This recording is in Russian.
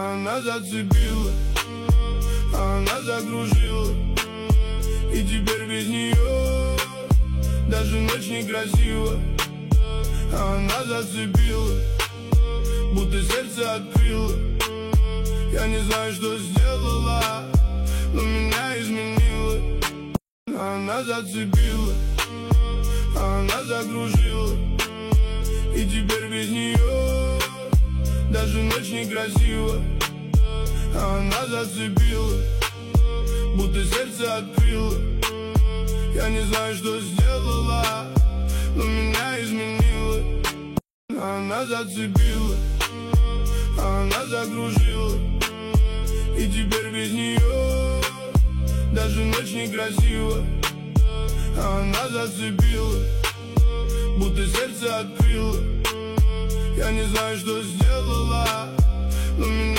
Она зацепила, она закружила, и теперь без нее даже ночь некрасива. Она зацепила, будто сердце открыла. Я не знаю, что сделала, но меня изменила. Она зацепила, она закружила, и теперь без нее даже ночь некрасива. Она зацепила, будто сердце открыла. Я не знаю, что сделала, но меня изменила. Она зацепила, она закружила, и теперь без нее даже ночь некрасива. Она зацепила, будто сердце открыла. Я не знаю, что сделала, но меня